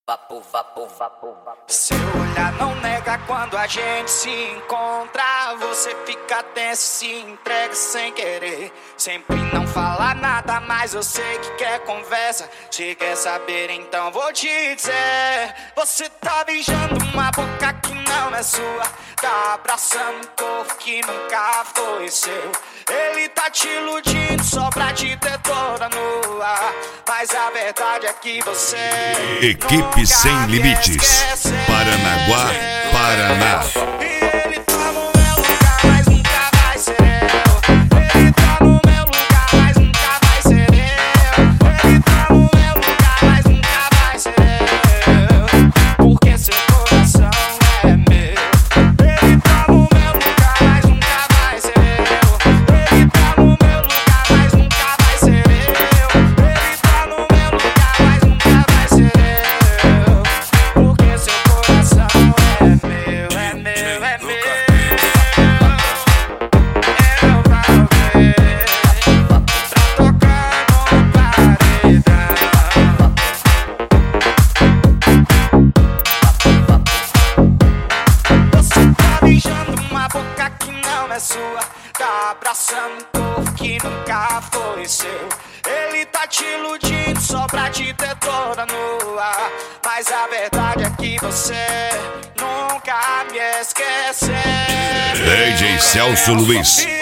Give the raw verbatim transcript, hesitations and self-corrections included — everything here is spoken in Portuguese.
Vapo, vapo, vapo, vapo. Seu olhar não nega quando a gente se encontra. Você fica tenso, se entrega sem querer. Sempre não fala nada, mas eu sei que quer conversa. Se quer saber, então vou te dizer. Você tá beijando uma boca que não é sua. Tá abraçando um corpo que nunca foi seu. Ele tá te iludindo só pra te ter toda nua. Mas a verdade é que você Equipe Sem Limites, Paranaguá, Paraná. E ele tá no meu lugar, mas nunca vai ser eu. Ele tá no meu lugar, mas nunca vai ser eu. Ele tá no meu lugar, mas nunca vai ser eu. Porque seu coração é meu. Ele tá no meu lugar, mas nunca vai ser eu. Ele tá no meu lugar, mas nunca vai ser eu. Ele tá no meu lugar, mas nunca vai ser eu. Porque seu coração é meu, é meu, é meu. Eu vou ver pra tocar no paredão. Você tá beijando uma boca que não é sua. Tá abraçando um corpo que nunca foi seu. Ele tá te iludindo só pra te ter toda nua. Mas a verdade é que você nunca me esqueceu. D J Celso Luiz.